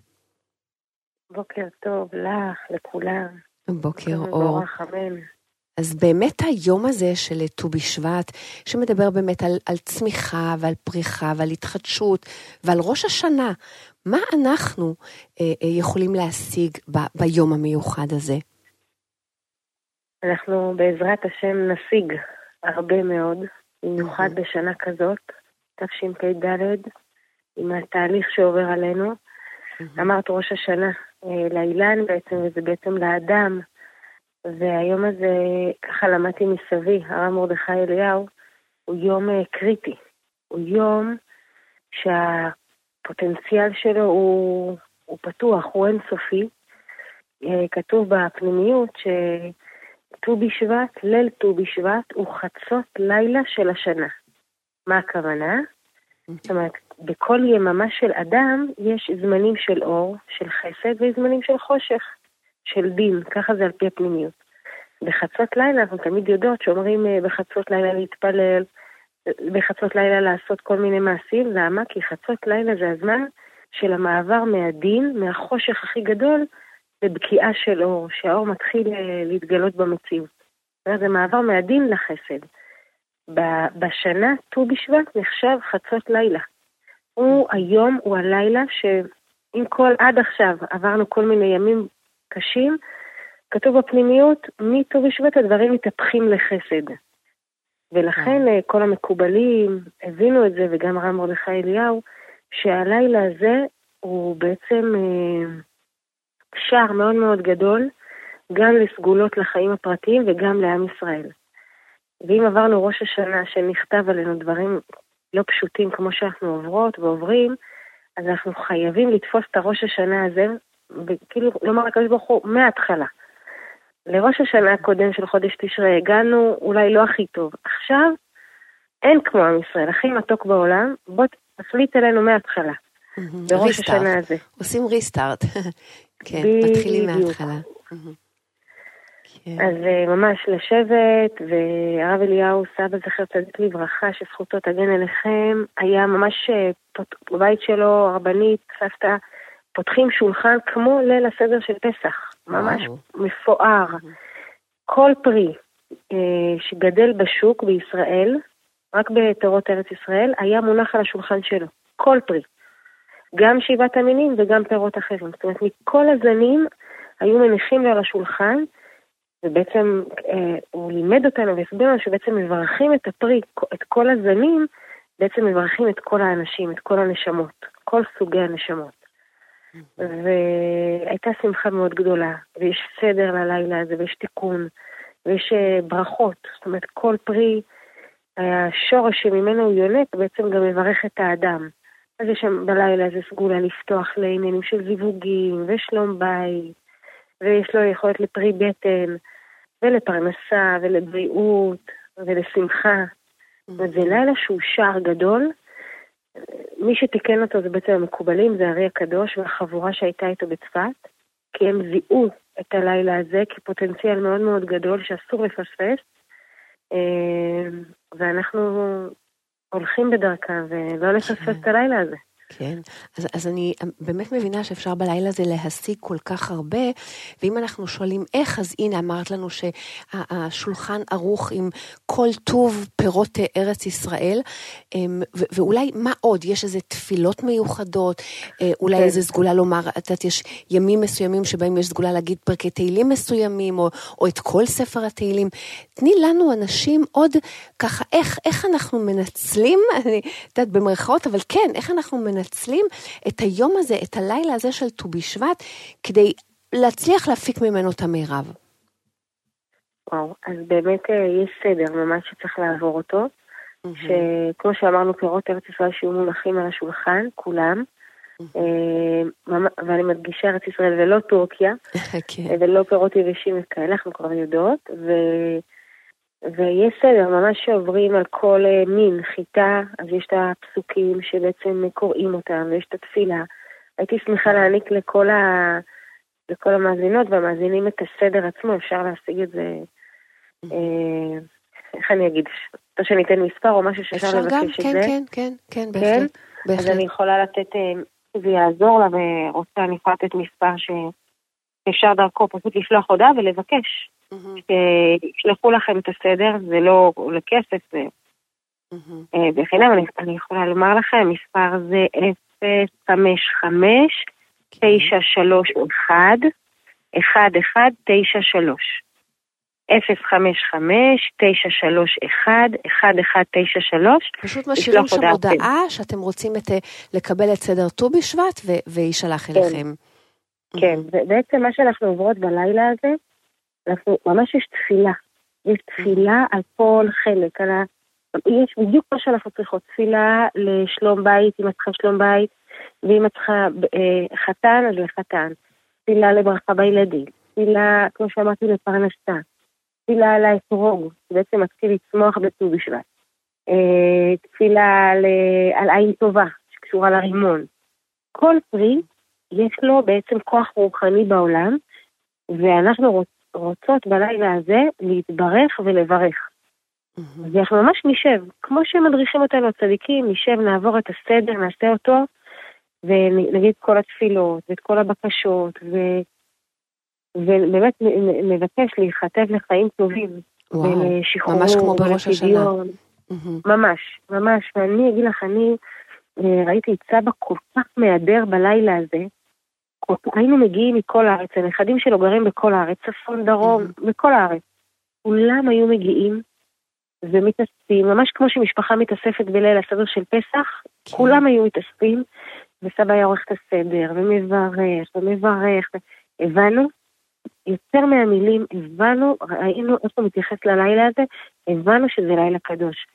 בוקר טוב לך, לכולם. בוקר אור. אמן. אז באמת היום הזה של ט"ו בשבט, שמדבר באמת על, על צמיחה ועל פריחה ועל התחדשות ועל ראש השנה, מה אנחנו אה, אה, יכולים להשיג ב, ביום המיוחד הזה? אנחנו בעזרת השם נשיג הרבה מאוד, במיוחד mm-hmm. בשנה כזאת, תשפ"ד, עם התהליך שעובר עלינו. Mm-hmm. אמרת ראש השנה אה, לאילן בעצם, וזה בעצם לאדם, והיום הזה, ככה למדתי מסבי, הרב מרדכי אליהו, הוא יום קריטי. הוא יום שהפוטנציאל שלו הוא, הוא פתוח, הוא אינסופי. כתוב בפנימיות שט"ו בשבט, ליל ט"ו בשבט, הוא חצות לילה של השנה. מה הכוונה? זאת אומרת, בכל יממה של אדם יש זמנים של אור, של חסד, וזמנים של חושך. של דין, ככה זה על פי הפנימיות. בחצות לילה, אנחנו תמיד יודעות שאומרים בחצות לילה להתפלל, בחצות לילה לעשות כל מיני מעשים, למה? כי חצות לילה זה הזמן של המעבר מהדין, מהחושך הכי גדול, לבקיעה של אור, שהאור מתחיל להתגלות במציאות. זה מעבר מהדין לחסד. בשנה, ט"ו בשבט נחשב חצות לילה. הוא היום, הוא הלילה, שאם כל עד עכשיו עברנו כל מיני ימים קשים, כתוב בפנימיות, מט"ו בשבט הדברים מתהפכים לחסד. ולכן כל המקובלים הבינו את זה, וגם הרב מרדכי אליהו, שהלילה הזה הוא בעצם שער מאוד מאוד גדול, גם לסגולות לחיים הפרטיים וגם לעם ישראל. ואם עברנו ראש השנה שנכתב עלינו דברים לא פשוטים כמו שאנחנו עוברות ועוברים, אז אנחנו חייבים לתפוס את הראש השנה הזה, וכאילו לומר לקדוש ברוך הוא מההתחלה. לראש השנה הקודם של חודש תשרי הגענו אולי לא הכי טוב. עכשיו אין כמו עם ישראל, הכי מתוק בעולם, בוא תחליט עלינו מההתחלה. בראש השנה הזה. עושים ריסטארט. כן, מתחילים מההתחלה. אז ממש לשבת, והרב אליהו סבא זכר צדיק לברכה, שזכותו תגן אליכם, היה ממש בבית שלו, הרבנית, סבתא, פותחים שולחן כמו ליל הסדר של פסח, ממש מפואר. כל פרי שגדל בשוק בישראל, רק בפירות ארץ ישראל, היה מונח על השולחן שלו. כל פרי. גם שבעת המינים וגם פירות אחרים. זאת אומרת, מכל הזנים היו מניחים לו על השולחן, ובעצם אה, הוא לימד אותנו והסביר לנו שבעצם מברכים את הפרי, את כל הזנים, בעצם מברכים את כל האנשים, את כל הנשמות, כל סוגי הנשמות. והייתה שמחה מאוד גדולה, ויש סדר ללילה הזה, ויש תיקון, ויש ברכות. זאת אומרת, כל פרי, השורש שממנו הוא יונק, בעצם גם מברך את האדם. אז יש שם בלילה איזה סגולה לפתוח לעניינים של זיווגים ושלום בית, ויש לו יכולת לפרי בטן, ולפרנסה, ולבריאות, ולשמחה. וזה לילה שהוא שער גדול. מי שתיקן אותו זה בעצם המקובלים, זה הרי הקדוש והחבורה שהייתה איתו בצפת, כי הם זיהו את הלילה הזה כפוטנציאל מאוד מאוד גדול שאסור לפספס, ואנחנו הולכים בדרכם ולא לפספס את הלילה הזה. כן, אז, אז אני באמת מבינה שאפשר בלילה הזה להשיג כל כך הרבה, ואם אנחנו שואלים איך, אז הנה אמרת לנו שהשולחן ערוך עם כל טוב פירות ארץ ישראל, ו- ואולי מה עוד? יש איזה תפילות מיוחדות, אולי כן. איזה סגולה לומר, את יש ימים מסוימים שבהם יש סגולה להגיד פרקי תהילים מסוימים, או, או את כל ספר התהילים. תני לנו אנשים עוד ככה, איך, איך אנחנו מנצלים, אני יודעת במרכאות, אבל כן, איך אנחנו מנצלים, מנצלים את היום הזה, את הלילה הזה של ט"ו בשבט, כדי להצליח להפיק ממנו את המירב. וואו, אז באמת יש סדר ממש שצריך לעבור אותו, שכמו שאמרנו, פירות ארץ ישראל שיהיו מונחים על השולחן, כולם, ואני מדגישה ארץ ישראל ולא טורקיה, ולא פירות יבשים וכאלה, אנחנו כבר יודעות, ו... ויש סדר, ממש שעוברים על כל מין, חיטה, אז יש את הפסוקים שבעצם קוראים אותם, ויש את התפילה. הייתי שמחה להעניק לכל, ה... לכל המאזינות והמאזינים את הסדר עצמו, אפשר להשיג את זה, אה... איך אני אגיד, אתה שניתן מספר או משהו שאפשר לבקש גם, את כן, זה. כן, כן, כן, בהחלט. כן? בהחלט. אז אני יכולה לתת, זה יעזור לה, ורוצה אני יכולה לתת מספר שאפשר דרכו פשוט לשלוח הודעה ולבקש. שישלחו לכם את הסדר, זה לא לכסף, זה בחינם. אני יכולה לומר לכם, מספר זה אפס חמש חמש תשע שלוש אחד אחד אחד תשע שלוש אפס חמש חמש תשע שלוש אחד אחד אחד תשע שלוש. פשוט משאירים שם הודעה שאתם רוצים לקבל את סדר ט"ו בשבט וישלח אליכם. כן, ובעצם מה שאנחנו עוברות בלילה הזה, אנחנו, ממש יש תפילה, יש תפילה על כל חלק, על ה... יש בדיוק מה שאנחנו צריכות, תפילה לשלום בית, אם את צריכה שלום בית, ואם את צריכה אה, חתן, אז לחתן, תפילה לברכה בילדים, תפילה, כמו שאמרתי, לפרנסה, תפילה על האתרוג, שבעצם מתחיל לצמוח בט"ו בשבט, אה, תפילה על, על עין טובה, שקשורה לרימון. כל פרי יש לו בעצם כוח רוחני בעולם, ואנחנו רוצים, רוצות בלילה הזה להתברך ולברך. אז אנחנו ממש נשב, כמו שמדריכים אותנו הצדיקים, נשב, נעבור את הסדר, נעשה אותו, ונגיד כל התפילות, ואת כל הבקשות, ו... ובאמת נבקש להיחטב לחיים טובים. וואו, ממש כמו בראש השנה. ממש, ממש, ואני אגיד לך, אני ראיתי את סבא כל כך מהדר בלילה הזה, היינו מגיעים מכל הארץ, הנכדים שלו גרים בכל הארץ, צפון, דרום, בכל הארץ. כולם היו מגיעים ומתאספים, ממש כמו שמשפחה מתאספת בליל הסדר של פסח, כולם היו מתאספים, וסבא היה עורך את הסדר, ומברך, ומברך, הבנו, יותר מהמילים, הבנו, ראינו איך הוא מתייחס ללילה הזה, הבנו שזה לילה קדוש.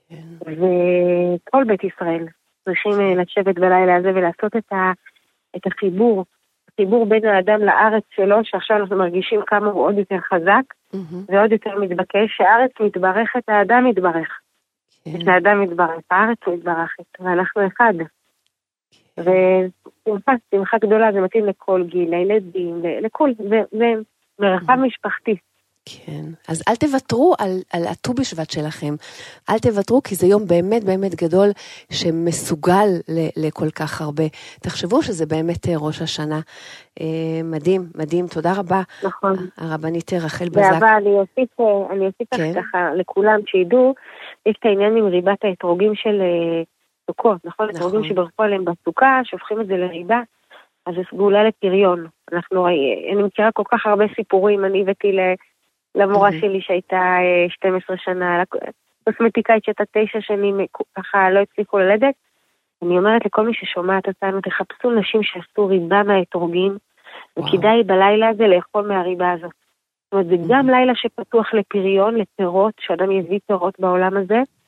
וכל בית ישראל צריכים לשבת בלילה הזה ולעשות את ה... את החיבור, החיבור בין האדם לארץ שלו, שעכשיו אנחנו מרגישים כמה הוא עוד יותר חזק, mm-hmm. ועוד יותר מתבקש, שהארץ מתברכת, האדם מתברך. כן. שהאדם מתברך, הארץ מתברכת, ואנחנו אחד. כן. ושמחה, שמחה גדולה, זה מתאים לכל גיל, לילדים, לכל, ומרחב mm-hmm. משפחתי. כן, אז אל תוותרו על, על הט"ו בשבט שלכם, אל תוותרו, כי זה יום באמת באמת גדול, שמסוגל ל, לכל כך הרבה. תחשבו שזה באמת ראש השנה. אה, מדהים, מדהים, תודה רבה. נכון. הרבנית רחל בזק. ואהבה, אני אוסיף, אני אוסיף כן. ככה לכולם שידעו, יש את העניין עם ריבת האתרוגים של סוכות, נכון? נכון. אתרוגים שברכו עליהם בסוכה, שופכים את זה לריבה, אז זה סגולה לפריון. אנחנו, אני מכירה כל כך הרבה סיפורים, אני הבאתי ל... למורה mm-hmm. שלי שהייתה שתים עשרה שנה, קוסמטיקאית שהייתה תשע שנים, ככה לא הצליחו ללדת. אני אומרת לכל מי ששומעת אותנו, תחפשו נשים שעשו ריבה מהאתרוגים, וכדאי בלילה הזה לאכול מהריבה הזאת. זאת אומרת, זה mm-hmm. גם לילה שפתוח לפריון, לפירות, שאדם יביא פירות בעולם הזה,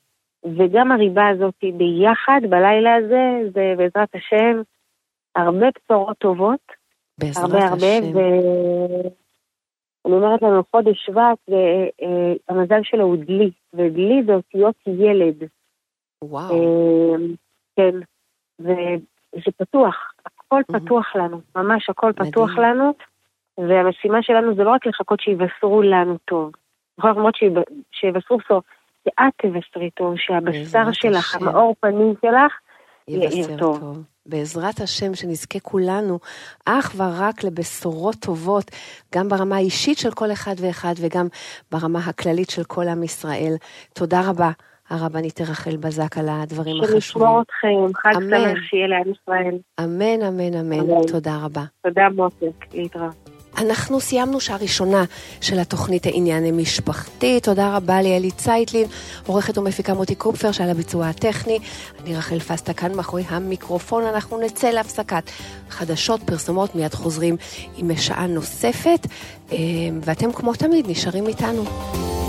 וגם הריבה הזאת ביחד בלילה הזה, זה בעזרת השם הרבה בשורות טובות. בעזרת הרבה השם. הרבה, ואני אומרת לנו חודש שבט, והמזל שלו הוא דלי, ודלי זה אותיות ילד. וואו. כן, וזה פתוח, הכל פתוח לנו, ממש הכל פתוח לנו, והמשימה שלנו זה לא רק לחכות שיבשרו לנו טוב, יכול להיות שיבשרו טוב, שאת תבשרי טוב, שהבשר שלך, המאור פנים שלך, יאיר טוב. בעזרת השם שנזכה כולנו אך ורק לבשורות טובות, גם ברמה האישית של כל אחד ואחד, וגם ברמה הכללית של כל עם ישראל. תודה רבה, הרבנית רחל בזק, על הדברים החשובים. שנשמור אתכם, חג שמח שיהיה לעם ישראל. אמן, אמן, אמן. תודה רבה. תודה מותק, להתראות. אנחנו סיימנו שעה ראשונה של התוכנית העניין המשפחתי. תודה רבה ליאלי צייטלין, עורכת ומפיקה מוטי קופפר שעל הביצוע הטכני. אני רחל פסטה כאן מאחורי המיקרופון. אנחנו נצא להפסקת חדשות, פרסומות, מיד חוזרים עם שעה נוספת, ואתם כמו תמיד נשארים איתנו.